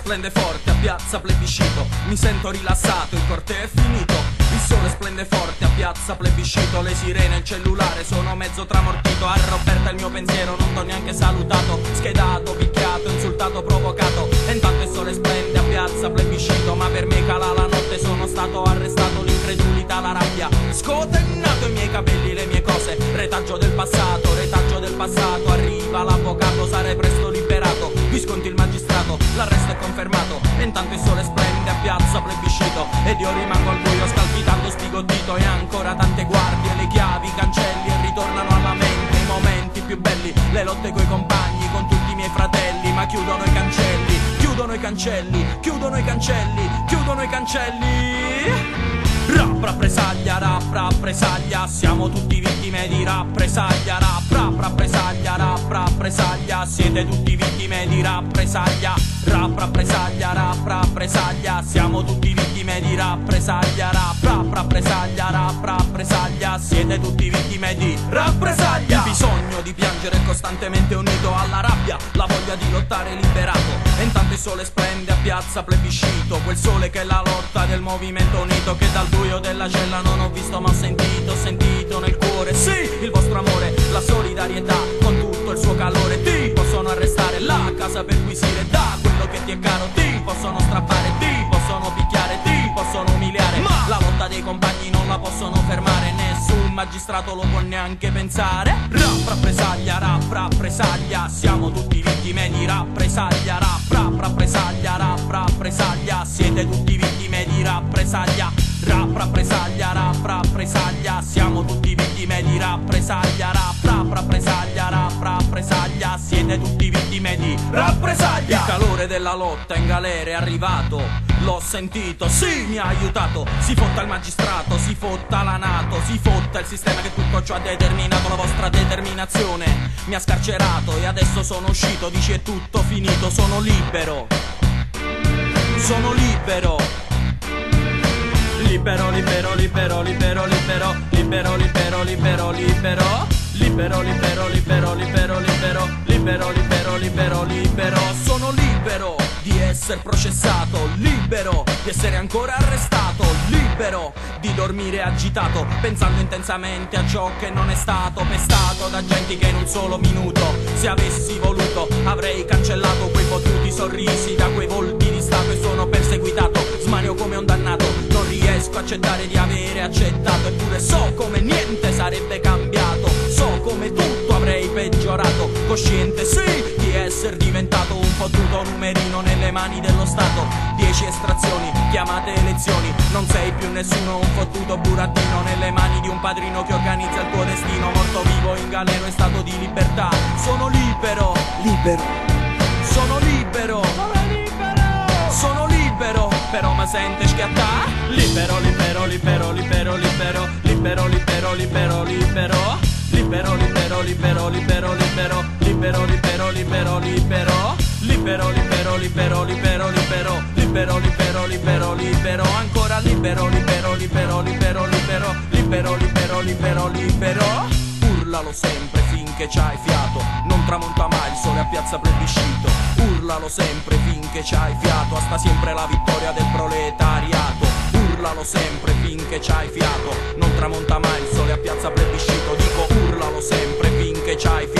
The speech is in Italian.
splende forte a piazza Plebiscito, mi sento rilassato, il corteo è finito. Il sole splende forte a piazza Plebiscito, le sirene, il cellulare, sono mezzo tramortito. A Roberta il mio pensiero non t'ho neanche salutato, schedato, picchiato, insultato, provocato. E intanto il sole splende a piazza Plebiscito, ma per me cala la notte, sono stato arrestato, l'incredulità, la rabbia, scotennato, i miei capelli, le mie cose, retaggio del passato, arriva l'avvocato, sarai presto liberato, visconti il magistrato, l'arresto è confermato. E intanto il sole splende a piazza Plebiscito, ed io rimango al buio scalpitando sbigottito. E ancora tante guardie, le chiavi, i cancelli, e ritornano alla mente i momenti più belli, le lotte coi compagni, con tutti i miei fratelli. Ma chiudono i cancelli, chiudono i cancelli, chiudono i cancelli, chiudono i cancelli. Rappresaglia, rappresaglia, siamo tutti vittime di rappresaglia. Rappresaglia, rappresaglia, siete tutti vittime di rappresaglia. Rappresaglia, rappresaglia, siamo tutti vittime di rappresaglia. Rappresaglia, rappresaglia, siete tutti vittime di rappresaglia. Il bisogno di piangere costantemente unito alla rabbia, la voglia di lottare liberato. E intanto il sole splende a piazza Plebiscito, quel sole che è la lotta del movimento unito, che dal buio della cella non ho visto ma ho sentito nel cuore. Sì, il vostro amore, la solidarietà con tutto il suo calore. Ti possono arrestare, la casa perquisire, da quello che ti è caro. Ti possono strappare, ti possono picchiare, ti possono umiliare, ma la lotta dei compagni non la possono fermare, nessun magistrato lo può neanche pensare. Rappresaglia, rappresaglia, siamo tutti vittime di rappresaglia. Rappresaglia, rappresaglia, siete tutti vittime di rappresaglia. Rappresaglia, rappresaglia, siamo tutti vittime di rappresaglia. Rappresaglia, rappresaglia, siete tutti vittime di rappresaglia. Il calore della lotta in galera è arrivato, l'ho sentito, sì, mi ha aiutato. Si fotta il magistrato, si fotta la NATO, si fotta il sistema che tutto ciò ha determinato. La vostra determinazione mi ha scarcerato e adesso sono uscito, dici è tutto finito. Sono libero, sono libero. Libero, libero, libero, libero, libero, libero, libero, libero, libero. Libero, libero, libero, libero, libero, libero, libero, libero, libero. Sono libero di essere processato, libero di essere ancora arrestato, libero di dormire agitato, pensando intensamente a ciò che non è stato, pestato da gente che in un solo minuto, se avessi voluto, avrei cancellato quei fottuti sorrisi da quei volti di stato. E sono perseguitato, smanio come un dannato, non riesco a accettare di avere accettato, eppure so come niente sarebbe cambiato, so come tutto avrei peggiorato, cosciente sì di essere diventato un fottuto numerino nelle mani dello Stato. 10 estrazioni, chiamate elezioni, non sei più nessuno, un fottuto burattino nelle mani di un padrino che organizza il tuo destino. Morto vivo in galera in stato di libertà, sono libero, libero, sono libero, sono libero, però mi sente schiattà. Libero, libero, libero, libero, libero, libero, libero, libero, libero. Libero, libero, libero, libero, libero, libero, libero, libero, libero. Libero, libero, libero, libero, libero, libero, libero, libero, libero. Ancora libero, libero, libero, libero, libero, libero, libero, libero, libero. Urlalo sempre finché c'hai fiato, non tramonta mai il sole a piazza Plebiscito. Urlalo sempre finché c'hai fiato, sta sempre la vittoria del proletariato. Urlalo sempre finché c'hai fiato, non tramonta mai il sole a piazza Plebiscito. Dico urlalo sempre finché c'hai fiato.